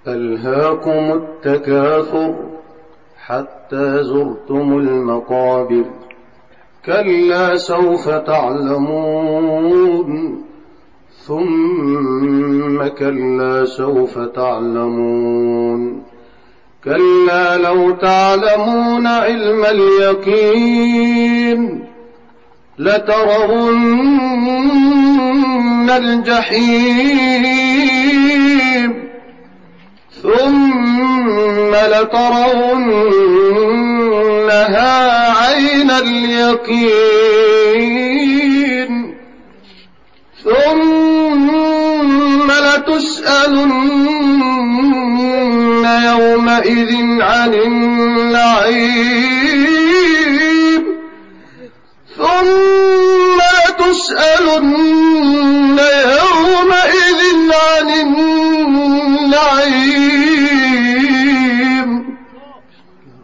ألهاكم التكاثر حتى زرتم المقابر كلا سوف تعلمون ثم كلا سوف تعلمون كلا لو تعلمون علم اليقين لترون الجحيم ثم لترونها عين اليقين ثم لتسألن يومئذ عن النعيم ثم لتسألن يومئذ عن النعيم